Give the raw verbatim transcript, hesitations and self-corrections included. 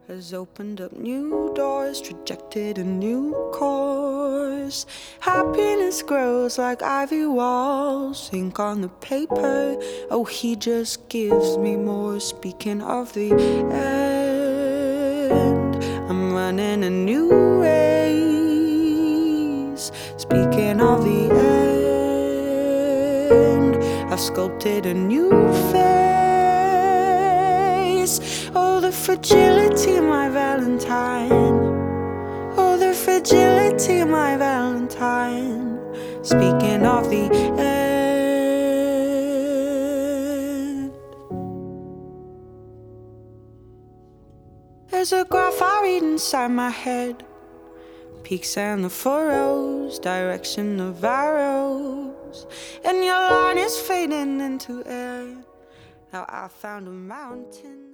has opened up new doors, trajected a new course. Happiness grows like ivy walls, ink on the paper. Oh, he just gives me more. Speaking of the end, I'm running a new race. Speaking of the end, I've sculpted a new face. Oh, the fragility, my Valentine. Oh, the fragility, my Valentine. Speaking of the end, there's a graph I read inside my head. Peaks and the furrows, direction of arrows, and your line is fading into air. Now I found a mountain.